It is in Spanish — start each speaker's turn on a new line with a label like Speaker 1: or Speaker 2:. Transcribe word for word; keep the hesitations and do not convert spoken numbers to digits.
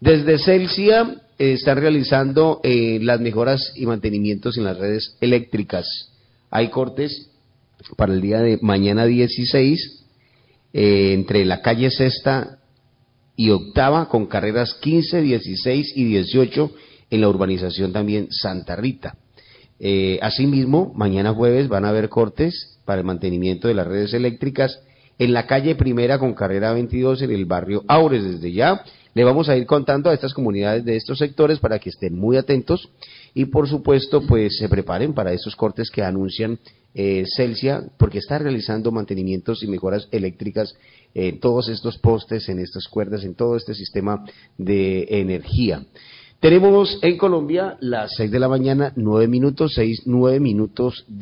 Speaker 1: Desde Celsia eh, están realizando eh, las mejoras y mantenimientos en las redes eléctricas. Hay cortes para el día de mañana dieciséis eh, entre la calle Sexta y Octava con carreras quince, dieciséis y dieciocho en la urbanización también Santa Rita. Eh, asimismo, mañana jueves van a haber cortes para el mantenimiento de las redes eléctricas en la calle Primera con carrera veintidós en el barrio Aures. Desde ya le vamos a ir contando a estas comunidades de estos sectores para que estén muy atentos y por supuesto pues se preparen para esos cortes que anuncian eh, Celsia, porque está realizando mantenimientos y mejoras eléctricas en todos estos postes, en estas cuerdas, en todo este sistema de energía. Tenemos en Colombia las seis de la mañana, nueve minutos, seis, nueve minutos de